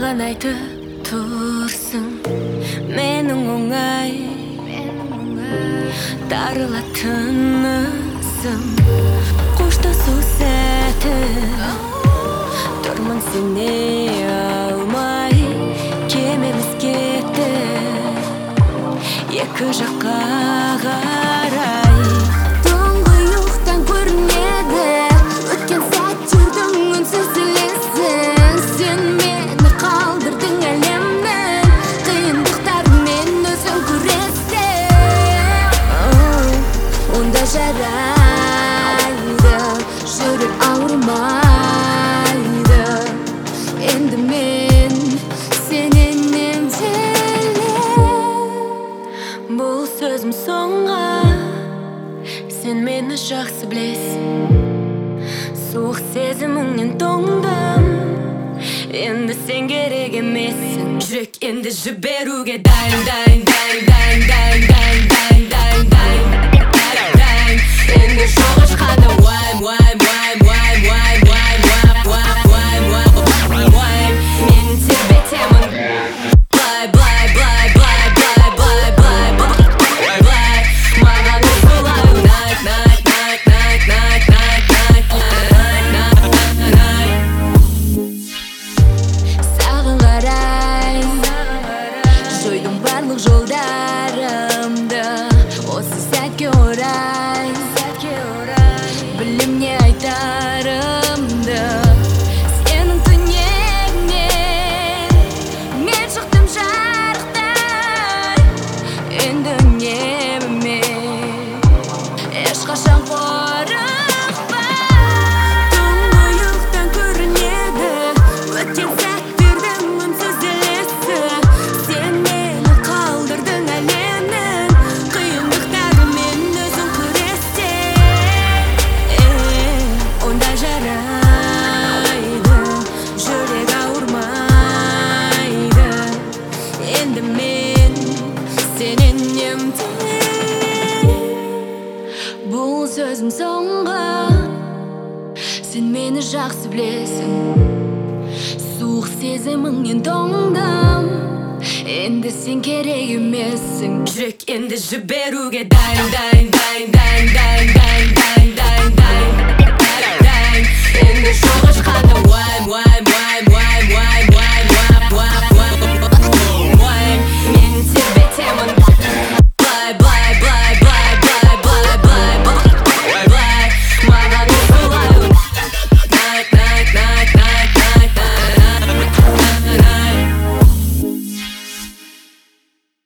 Маған айтып тұрсың менің оңай тарылатынысың қоштасу сәті тұрмын сене алмай кемеміз кетті екі жаққа қарай тұңғиықтан көрінеді өткен сәттердің үнсіз елесін сен мені қалдырдың әлемнің қиындықтарымен өзің күрестің онда жарайды жүрек ауырмайды енді мен сенен емделем бұл сөзім соңғы сен мені жақсы білесің суық сезіміңнен тоңдым енді сен керек емессің жүрек енді жіберуге дайын енді жоқ ешқандай уайым мен тербетемін былай маған солай саған қарай жойдым барлық жолдарымды осы сәтке орай білем не айтарымды сенің түнегіңнен мен шықтым жарықтай енді үнеміме ешқашан қорықпа тұңғиықтан көрінеді өткен сәттердің үнсіз елесі сен мені қалдырдың әлемнің қиындықтарымен өзің күрестің онда жарайды жүрек ауырмайды енді мен сенен емделем бұл сөзім соңғы сен мені жақсы білесің суық сезіміңнен тоңдым енді сен керек емессің жүрек енді жіберуге дайын